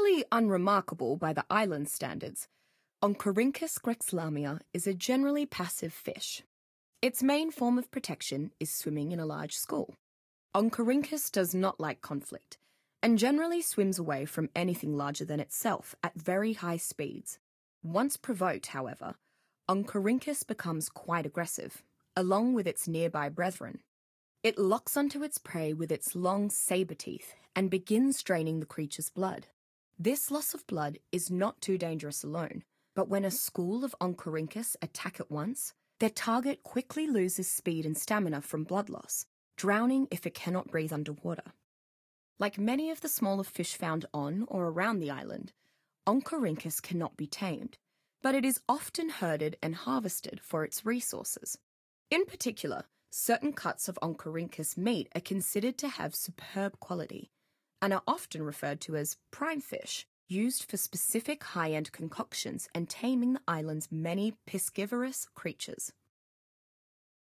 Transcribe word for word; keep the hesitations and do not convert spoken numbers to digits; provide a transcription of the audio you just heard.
Totally unremarkable by the island standards, Oncorhynchus grexlamia is a generally passive fish. Its main form of protection is swimming in a large school. Oncorhynchus does not like conflict, and generally swims away from anything larger than itself at very high speeds. Once provoked, however, Oncorhynchus becomes quite aggressive, along with its nearby brethren. It locks onto its prey with its long saber teeth and begins draining the creature's blood. This loss of blood is not too dangerous alone, but when a school of Oncorhynchus attack at once, their target quickly loses speed and stamina from blood loss, drowning if it cannot breathe underwater. Like many of the smaller fish found on or around the island, Oncorhynchus cannot be tamed, but it is often herded and harvested for its resources. In particular, certain cuts of Oncorhynchus meat are considered to have superb quality and are often referred to as prime fish, used for specific high-end concoctions and taming the island's many piscivorous creatures.